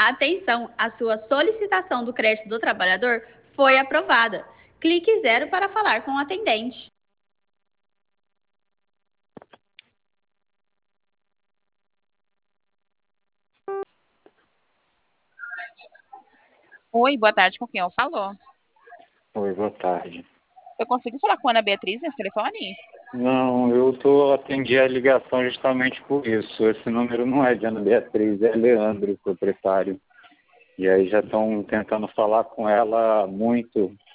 Atenção, a sua solicitação do crédito do trabalhador foi aprovada. Clique 0 para falar com o atendente. Oi, boa tarde, com quem eu falo? Oi, boa tarde. Eu consigo falar com a Ana Beatriz nesse telefone? Não, atendi a ligação justamente por isso. Esse número não é de Ana Beatriz, é Leandro, proprietário. E aí já estão tentando falar com ela há muito.